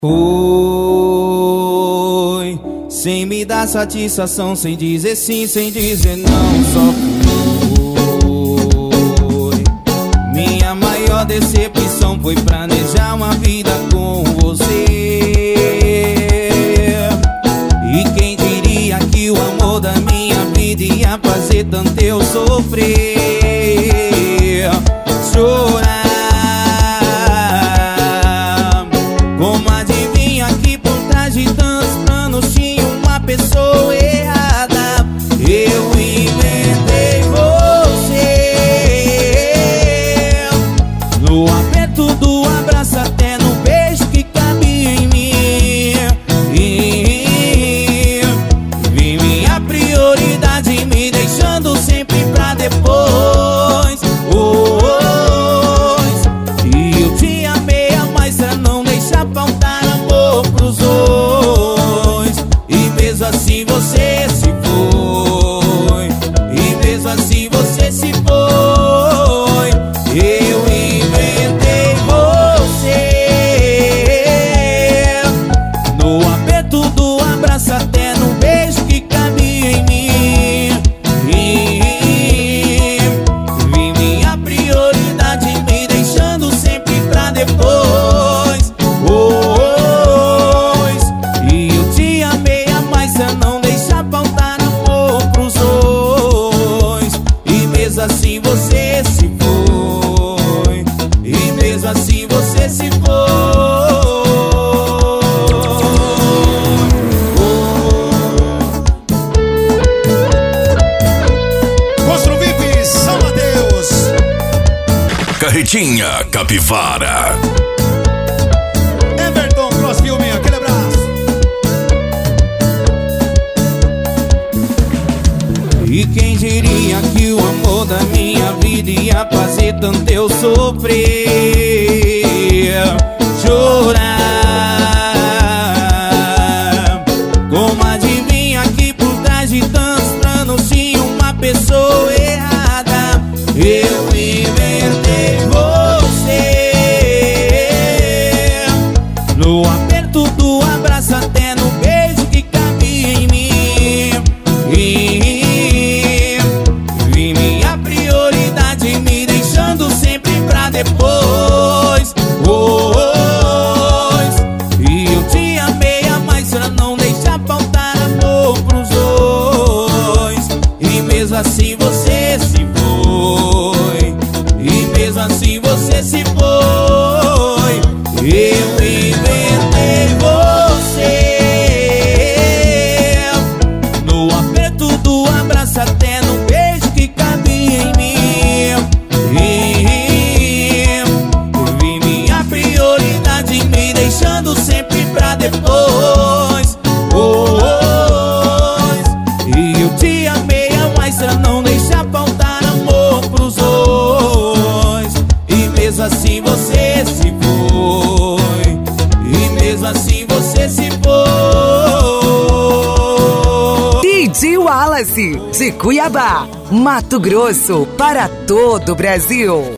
Foi, sem me dar satisfação, sem dizer sim, sem dizer não, só foi. Minha maior decepção foi planejar uma vida com você. E quem diria que o amor da minha vida ia fazer tanto eu sofrer, chorar. Como adivinha que por trás de tantos planos tinha uma pessoa errada? Eu inventei você. No aperto do abraço, até no beijo que cabia em mim. E vi minha prioridade me deixando sempre pra depois. E eu te amei a mais pra não deixar faltar amor pros dois. E mesmo assim você se foi. E mesmo assim você se foi. Eu inventei você. No aperto do abraço, até no beijo que cabia em mim. E vi minha prioridade me deixando sempre pra depois. E eu te amei a mais pra não deixar faltar amor pros dois. E mesmo assim você se foi. E mesmo assim você se foi. Construvive São Mateus. Carretinha Capivara. Everton Crossfilme, aquele abraço. E quem diria que o amor da minha vida ia fazer tanto eu sofrer, chorar. Como adivinha que por trás de tantos planos tinha uma pessoa errada? Eu inventei você. No aperto do abraço, até no beijo que cabia em mim. E vi minha prioridade me deixando sempre pra depois. E eu te amei a mais pra não deixar faltar amor pros dois. E mesmo assim você se foi. E mesmo assim você se foi. Eu inventei você. No aperto do abraço, até no beijo que cabia em mim. E vi minha prioridade me deixando sempre pra depois. E eu te amei a mais pra não deixar faltar amor pros dois. E mesmo assim você se foi. E mesmo assim você se foi. DJ Wallace, de Cuiabá, Mato Grosso, para todo o Brasil.